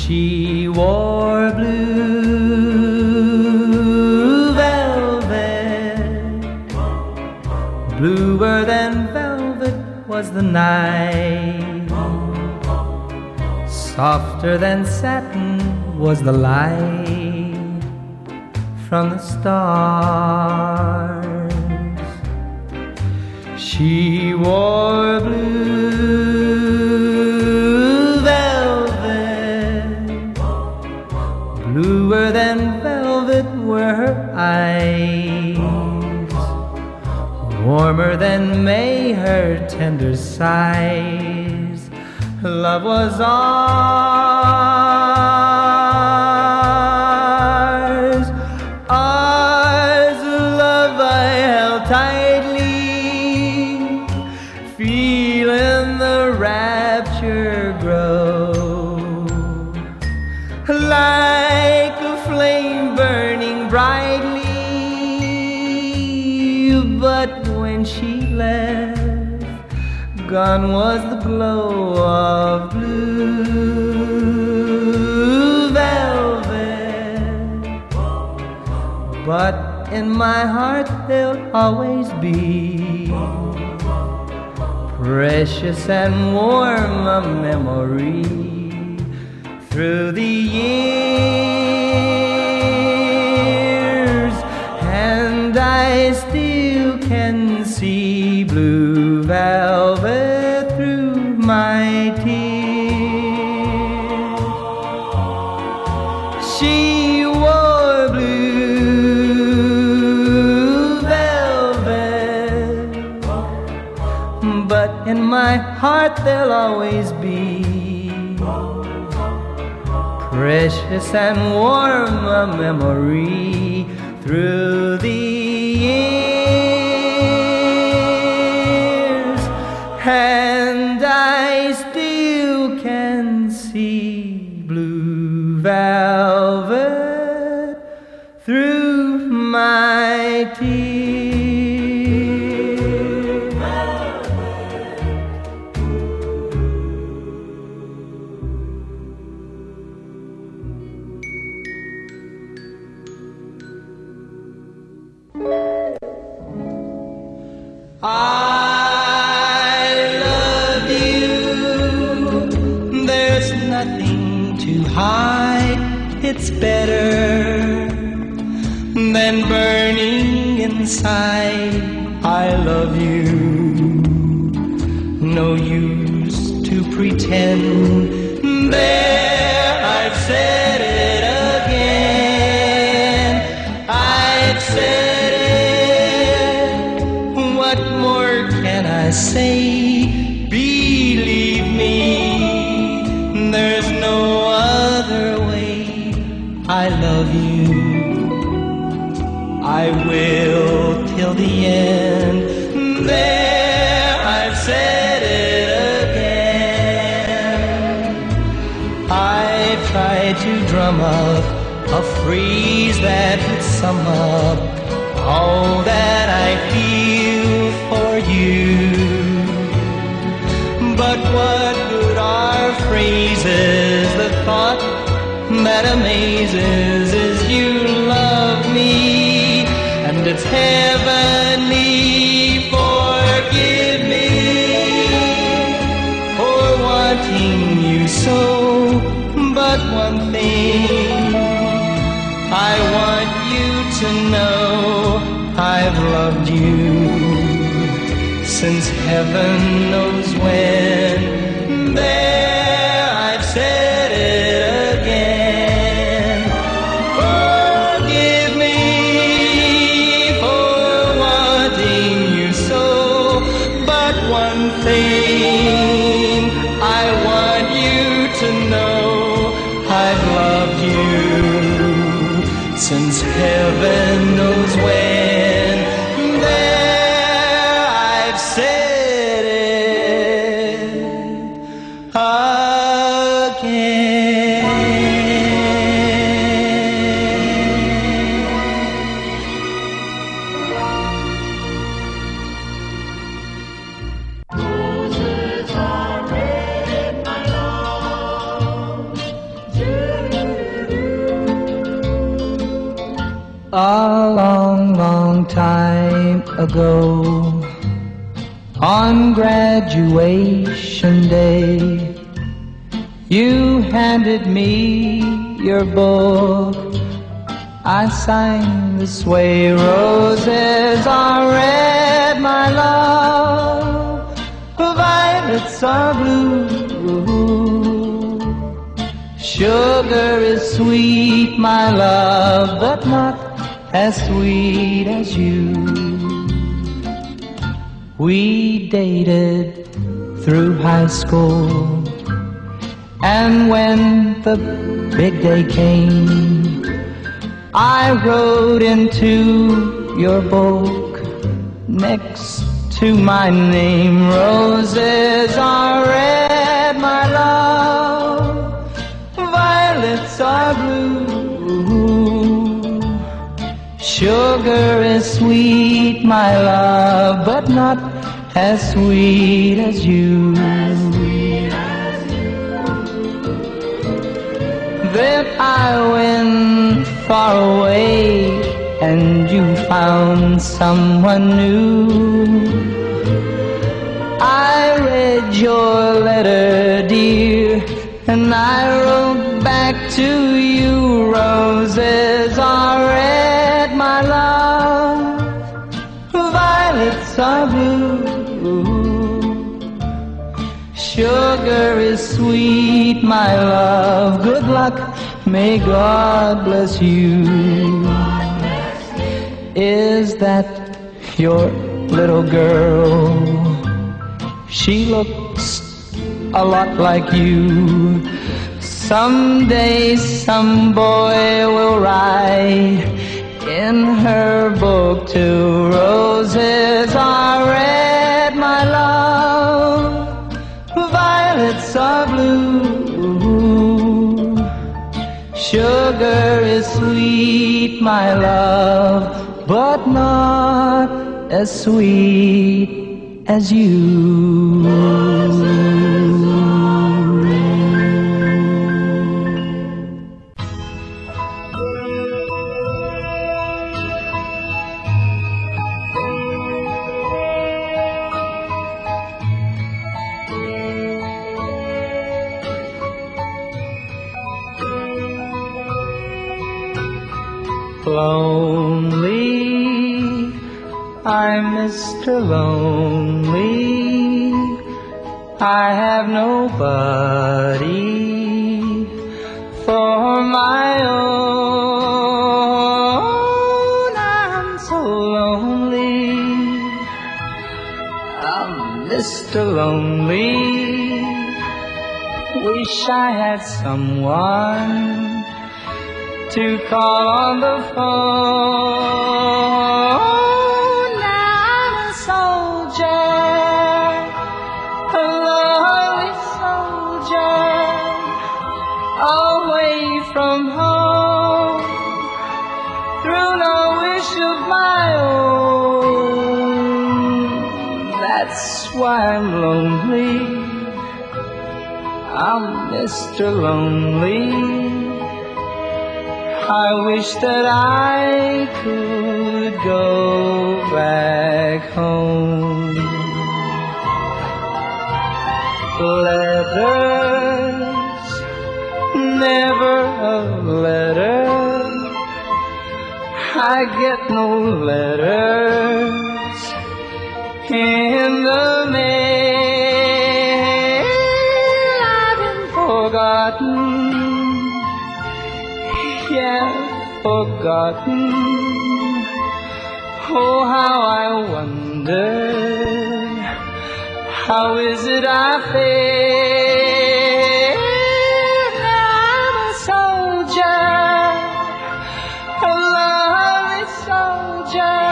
She wore blue velvet, bluer than velvet was the night, softer than satin was the light from the stars. She wore blue velvet, bluer than velvet were her eyes, warmer than May her tender sighs. Love was ours, ours, love I held tightly, feeling the rapture grow, like a flame burning brightly. But when she left, gone was the glow of blue velvet. But in my heart there'll always be precious and warm a memory through the years, and I still can see blue velvet through my tears. She wore blue velvet, but in my heart there'll always be precious and warm a memory through the years, and I still can see blue velvet through my tears. I love you, there's nothing to hide. It's better than burning inside. I love you, no use to pretend. There, I've said it again, I've said it. What more can I say? Believe me, there's no other way. I love you, I will till the end. There, I've said it again. I tried to drum up a phrase that would sum up all that I feel for you. But what good are phrases? The thought that amazes is you love me, and it's heavenly. Forgive me for wanting you so, but one thing I want you to know, I've loved you since heaven knows when. There, I've said it again. Forgive me for wanting you so, but one thing I want you to know, I've loved you since heaven knows when. There, I've said it again. Roses are red, my love. A long, long time ago, on graduation day, you handed me your book. I sang this way: roses are red, my love, violets are blue. Sugar is sweet, my love, but not as sweet as you. We dated through high school, and when the big day came, I wrote into your book next to my name: roses are red, my love, violets are blue. Sugar is sweet, my love, but not as sweet as you. Then I went far away, and you found someone new. I read your letter, dear, and I wrote back to you: roses are red, my love, violets are blue. Sugar is sweet, my love, good luck, may God bless you. Is that your little girl? She looks a lot like you. Someday some boy will write in her book too: roses are red, my love, violets are blue. Sugar is sweet, my love, but not as sweet as you. Lonely, I'm Mr. Lonely. I have nobody for my own. I'm so lonely. I'm Mr. Lonely. Wish I had someone to call on the phone. I'm a soldier, a lonely soldier, away from home, through no wish of my own. That's why I'm lonely. I'm Mr. Lonely. I wish that I could go back home. Letters, never a letter. I get no letters in the mail. I've been forgotten, yeah, forgotten. Oh, how I wonder, how is it I feel? I'm a soldier, a lonely soldier,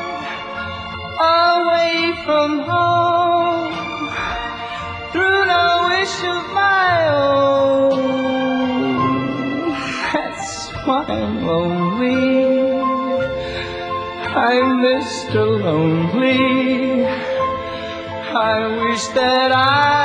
away from home, through no wish of my own. That's why I'm lonely. I'm Mr. Lonely. I wish that I